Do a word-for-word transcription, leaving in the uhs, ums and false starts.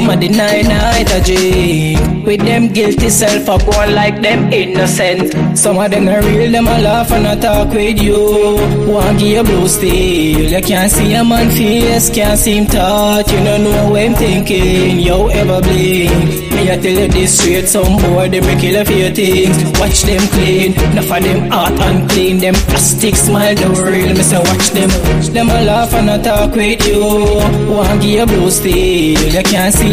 Some of the night night a drink. With them guilty self up one like them innocent. Some of them are real, them a laugh and a talk with you. Want give you blue steel. You can't see a man face, can't see him talk. You don't know what I'm thinking, yo ever blink. Me I tell you this straight, some boy them may kill a few things. Watch them clean, enough of them hot and clean. Them plastic smile no real, me say watch them. Them a laugh and a talk with you. Want give you blue steel. You can't see